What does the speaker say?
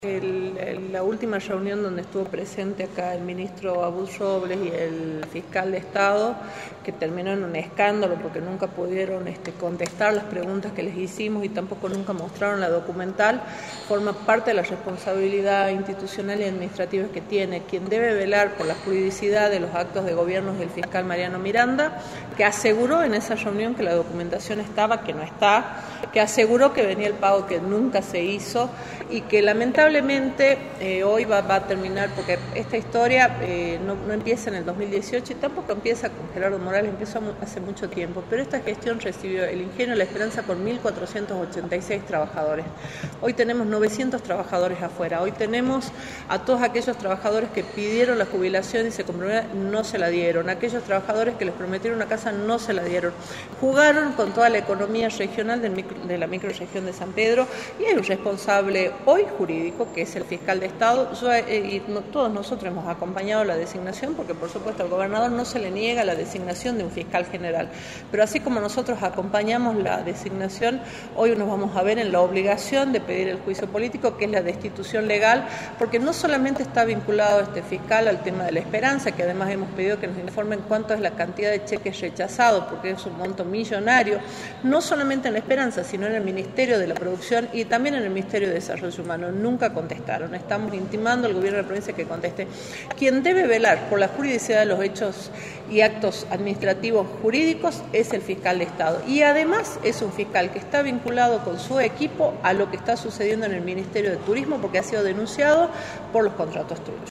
La última reunión donde estuvo presente acá el ministro Abud Robles y el fiscal de Estado, que terminó en un escándalo porque nunca pudieron contestar las preguntas que les hicimos y tampoco nunca mostraron la documental, forma parte de la responsabilidad institucional y administrativa que tiene. Quien debe velar por la juridicidad de los actos de gobierno es el fiscal Mariano Miranda, que aseguró en esa reunión que la documentación estaba, que no está, que aseguró que venía el pago que nunca se hizo y que lamentablemente hoy va a terminar, porque esta historia no empieza en el 2018 y tampoco empieza con Gerardo Morales, empezó hace mucho tiempo, pero esta gestión recibió el Ingenio La Esperanza con 1.486 trabajadores. Hoy tenemos 900 trabajadores afuera, hoy tenemos a todos aquellos trabajadores que pidieron la jubilación y se comprometieron, no se la dieron, aquellos trabajadores que les prometieron una casa, no se la dieron, jugaron con toda la economía regional de la microrregión de San Pedro y hay un responsable hoy jurídico que es el fiscal de Estado. Todos nosotros hemos acompañado la designación porque por supuesto al gobernador no se le niega la designación de un fiscal general, pero así como nosotros acompañamos la designación, hoy nos vamos a ver en la obligación de pedir el juicio político, que es la destitución legal, porque no solamente está vinculado este fiscal al tema de La Esperanza, que además hemos pedido que nos informen cuánto es la cantidad de cheques rechazados, porque es un monto millonario, no solamente en La Esperanza, sino en el Ministerio de la Producción y también en el Ministerio de Desarrollo Humano. Nunca contestaron. Estamos intimando al gobierno de la provincia que conteste. Quien debe velar por la juridicidad de los hechos y actos administrativos jurídicos es el fiscal de Estado. Y además es un fiscal que está vinculado con su equipo a lo que está sucediendo en el Ministerio de Turismo porque ha sido denunciado por los contratos truchos.